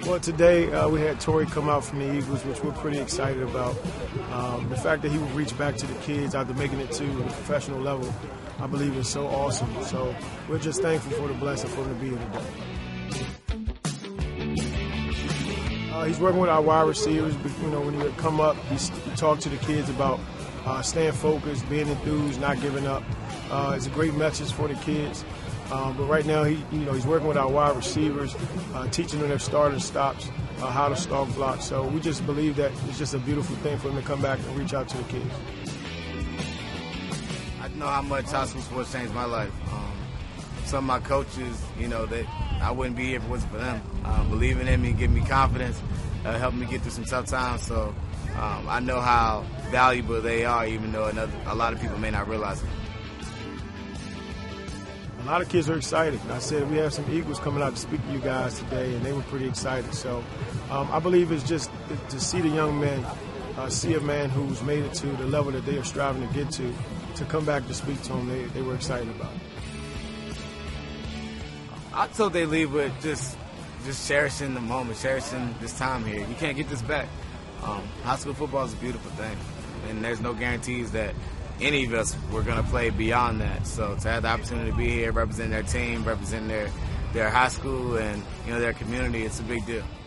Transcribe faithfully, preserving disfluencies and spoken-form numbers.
Well, today uh, we had Torrey come out from the Eagles, which we're pretty excited about. Um, the fact that he would reach back to the kids after making it to the professional level, I believe is so awesome. So we're just thankful for the blessing for him to be here today. Uh, he's working with our wide receivers. You know, when he would come up, he, he talked to the kids about uh, staying focused, being enthused, not giving up. Uh, it's a great message for the kids. Um, but right now, he, you know, he's working with our wide receivers, uh, teaching them their start and stops, uh, how to stalk block. So we just believe that it's just a beautiful thing for him to come back and reach out to the kids. I know how much high school sports changed my life. Um, some of my coaches, you know, that I wouldn't be here if it wasn't for them. Um, believing in me, giving me confidence, uh, helping me get through some tough times. So um, I know how valuable they are, even though another, a lot of people may not realize it. A lot of kids are excited. I said we have some Eagles coming out to speak to you guys today, and they were pretty excited. So um, I believe it's just to see the young men, uh, see a man who's made it to the level that they are striving to get to, to come back to speak to them, they, they were excited about it. I hope they leave with just just cherishing the moment, cherishing this time here. You can't get this back. Um, high school football is a beautiful thing, and there's no guarantees that any of us were going to play beyond that. So to have the opportunity to be here, representing their team, representing their, their high school and, you know, their community, it's a big deal.